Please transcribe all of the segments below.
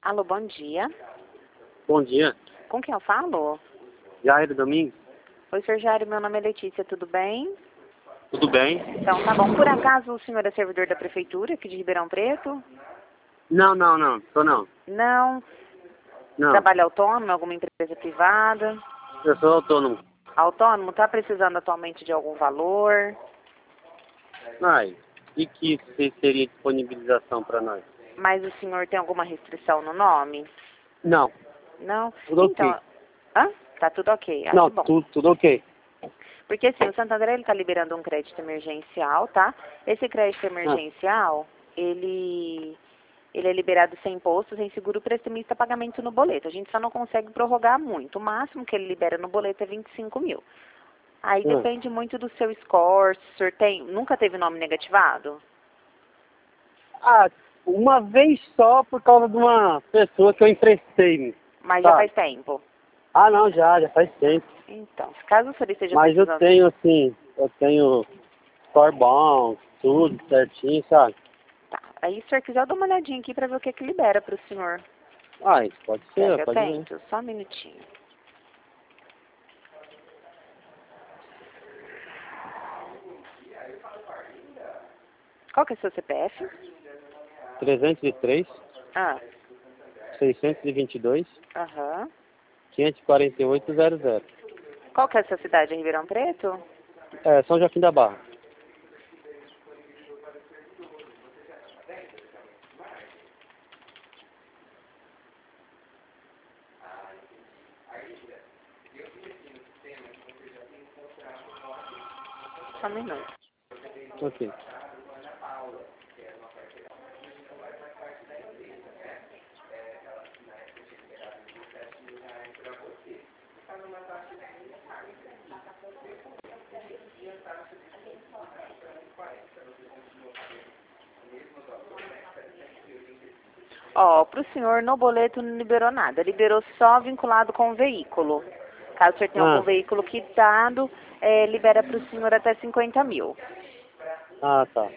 Alô, bom dia. Bom dia. Com quem eu falo? Jair Domingos. Oi, Sr. Jair, meu nome é Letícia, tudo bem? Tudo bem? Então, tá bom. Por acaso o senhor é servidor da prefeitura aqui de Ribeirão Preto? Não. Tô não. Não. Não. Trabalha autônomo em alguma empresa privada? Eu sou autônomo. Autônomo? Tá precisando atualmente de algum valor? Ai, e que seria disponibilização para nós? Mas o senhor tem alguma restrição no nome? Não. Não? Tudo Então, ok. hã? Tá tudo ok. Não, Que bom. tudo ok. Porque assim, o Santander ele tá liberando um crédito emergencial, tá? Esse crédito emergencial, ele é liberado sem imposto, sem seguro, prestamista, pagamento no boleto. A gente só não consegue prorrogar muito. O máximo que ele libera no boleto é 25 mil. Aí depende muito do seu score. Se o senhor nunca teve nome negativado? Ah, uma vez só por causa de uma pessoa que eu emprestei. Mas Sabe? já faz tempo. Ah, não, já faz tempo. Então, caso o senhor esteja Mas eu precisando... tenho score bom, tudo certinho, sabe? Tá. Aí se o senhor quiser, eu dou uma olhadinha aqui pra ver o que libera pro senhor. Ah, isso pode ser, Eu pode ver. tento, só um minutinho. Qual que é o seu CPF? 303, Ah, 622, aham. 54800. Qual que é a sua cidade? É Ribeirão Preto? É, São Joaquim da Barra. Só um minuto. Ok. Ó, pro senhor no boleto não liberou nada. Liberou só vinculado com o veículo. Caso o senhor tenha algum veículo quitado, libera pro senhor até 50 mil. Ah, tá.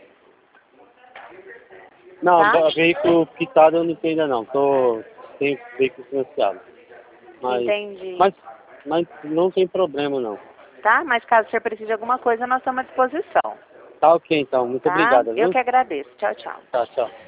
Não, Tá? veículo quitado eu não tenho ainda não. Tenho veículo financiado. Entendi. Mas não tem problema não. Tá? Mas caso o senhor precise de alguma coisa, nós estamos à disposição. Tá ok então. Muito Tá? obrigado, Eu viu? que agradeço. Tchau, tchau. Tá, tchau.